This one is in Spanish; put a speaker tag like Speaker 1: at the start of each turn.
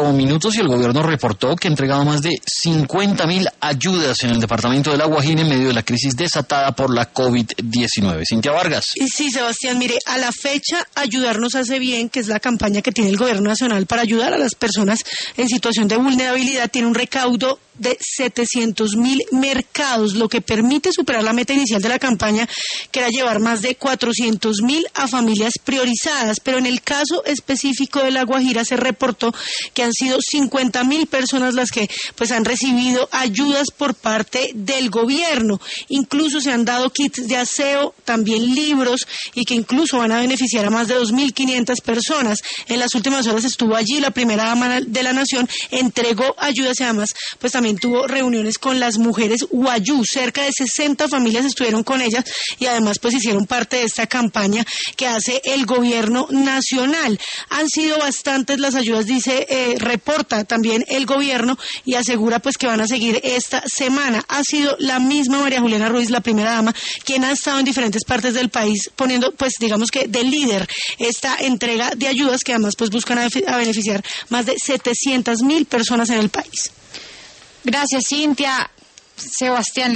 Speaker 1: Minutos y el gobierno reportó que ha entregado más de 50.000 ayudas en el departamento de La Guajira en medio de la crisis desatada por la COVID-19. Cintia Vargas.
Speaker 2: Sí, Sebastián, mire, a la fecha Ayudarnos hace bien, que es la campaña que tiene el gobierno nacional para ayudar a las personas en situación de vulnerabilidad, tiene un recaudo de 700.000 mercados, lo que permite superar la meta inicial de la campaña, que era llevar más de 400.000 a familias priorizadas. Pero en el caso específico de La Guajira se reportó que han sido 50.000 personas las que pues han recibido ayudas por parte del gobierno. Incluso se han dado kits de aseo, también libros, y que incluso van a beneficiar a más de 2.500 personas. En las últimas horas estuvo allí la primera dama de la nación, entregó ayudas y además pues también tuvo reuniones con las mujeres Wayuu. Cerca de 60 familias estuvieron con ellas y además pues hicieron parte de esta campaña que hace el gobierno nacional. Han sido bastantes las ayudas, reporta también el gobierno, y asegura pues que van a seguir esta semana. Ha sido la misma María Juliana Ruiz, la primera dama, quien ha estado en diferentes partes del país poniendo pues digamos que de líder esta entrega de ayudas que además pues buscan a beneficiar más de 700.000 personas en el país.
Speaker 3: Gracias, Cintia. Sebastián.